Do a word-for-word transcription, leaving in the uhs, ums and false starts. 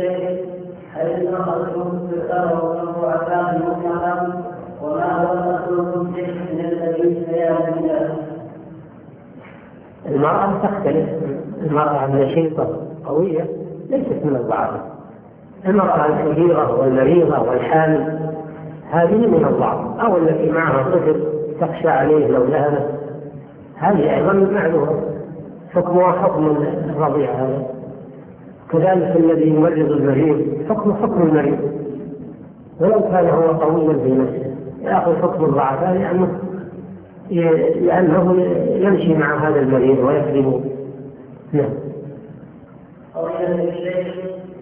الشيخ هل أخذتم السكر والمعافاة مطلقا وما هو المخلوق من الذي سيأتي له؟ المرأة تختلف. المرأة النشيطة قوية ليست من الضعف. المرأة الكبيرة والمريضة والحامل هذه من الضعف، أو التي معها طفل تخشى عليه لو ذهبت هذه أيضا معلومة حكمها حكم الرضيع هذا. كذلك الذي يمرض المريض حكم حكم المريض ولو كان هو قويا في نفسه يأخذ حكم الضعفاء لأنه لأنه يمشي مع هذا المريض ويخدمه. نعم. قول الشيخ